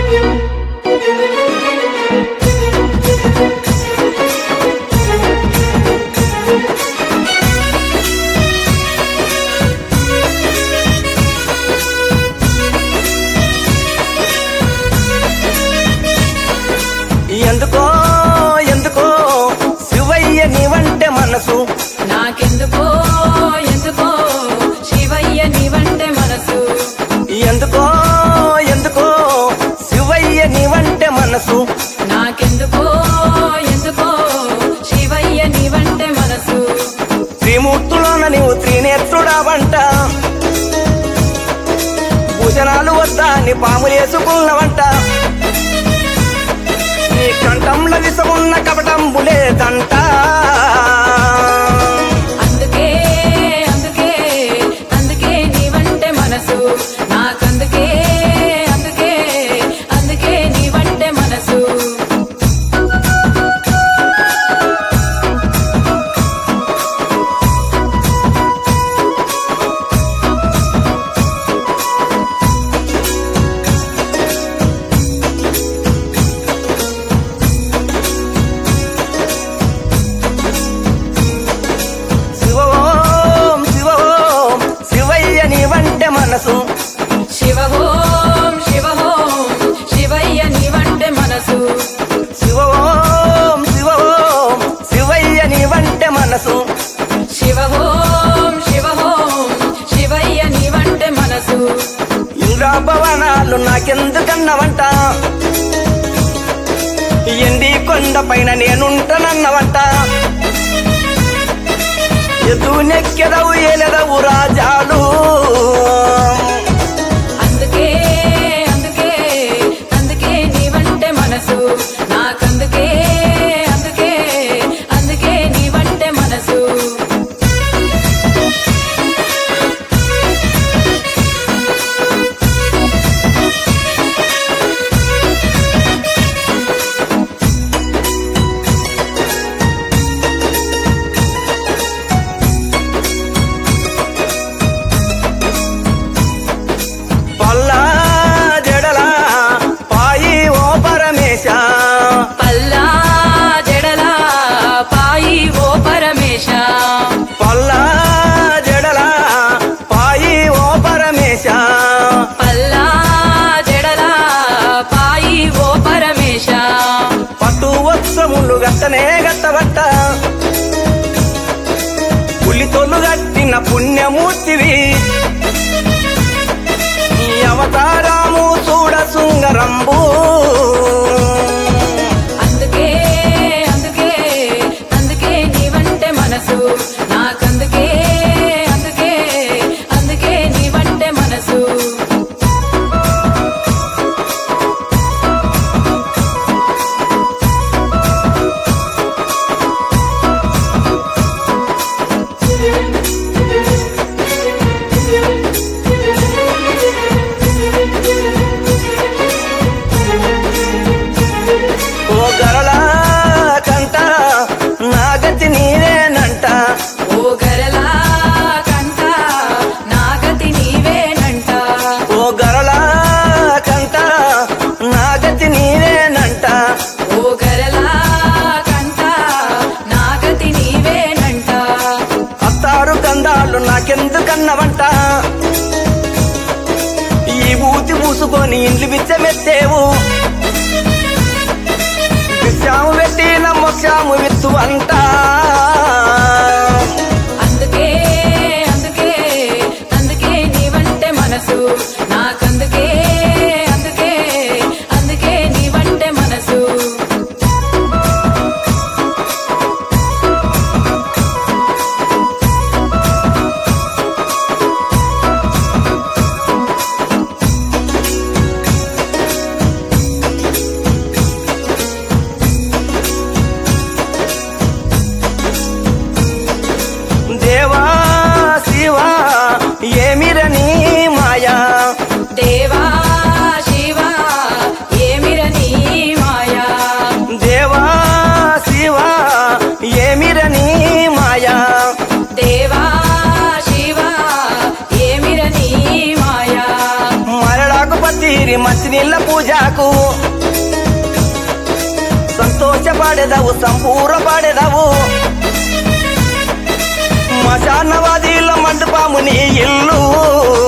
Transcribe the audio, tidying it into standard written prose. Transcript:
ఎందుకో ఎందుకో శివయ్య నీవంటే మనసు నాకెందుకో ఎందుకో శివయ్య నీవంటే మనసు ఎందుకో ఎందుకో శివయ్య నీవంటే మనసు నాకెందుకో ఎందుకో శివయ్య నీవంటే మనసు త్రిమూర్తులోన నీవు త్రినేత్రుడావంట భుజనాలు వద్దా నీ పాములేసుకున్నవంట నీ కంఠంలో విసమున్న కపటంబు లేదంట అందుకే అందుకే అందుకే నీవంటే మనసు నాకందుకే అందుకే అందుకే నీవంటే మనసు శివోం శివోం శివయ్య నీవంటే మనసు శివ ఓం శివ ఓం శివయ్య నీవంటే మనసు శివోం శివోం శివయ్య నీవంటే మనసు శివ ఓం శివ ఓం శివయ్య నీవంటే మనసు ఇంద్రాభవనాలు నాకెందుకన్నవంట ఎండి కొండ పైన నేనుంటనన్నవంట ఎదు నెక్కెదవు ఏలెదవు రాజాలు అందుకే అందుకే అందుకే నీవంటే మనసు నాకందుకే అందుకే అందుకే నీవంటే మనసు పల్లా జడల పాయి ఓ పరమేశ పల్లా జడల పాయి ఓ పరమేశ పల్లా జడల పాయి ఓ పరమేశ పల్లా జడల పాయి ఓ పరమేశ పట్టు వత్సములు గట్టనే గట్టబట్ట పులితోలు గట్టిన పుణ్యమూర్తివి ఈ అవతారము చూడ సుంగరంబు అందుకే అందుకే అందుకే నీవంటే మనసు నాకందుకే అందుకే అందుకే నీవంటే మనసు ఓ గరళ కంట నాగతి నీవేనంట ఓ గరలా కంట నాగతి నీవేనంట ఓ గరళ కంట నాగతి నీవేనంట ఓ గరలా కంట నాగతి నీవేనంట అత్తారు గంధాలు నాకెందుకన్నవంట ఈ ఊతి పూసుకొని ఇండ్లు బిచ్చమెత్తేవు విషాము పెట్టిన మోక్షాము విత్తు అంట అందుకే అందుకే అందుకే నీవంటే మనసు నాకందుకే అందుకే అందుకే నీవంటే మనసు పూజకు సంతోషపడేదవు సంపూర్ణ పడేదవు మశానవాదిలో మండపాము నీ ఇల్లు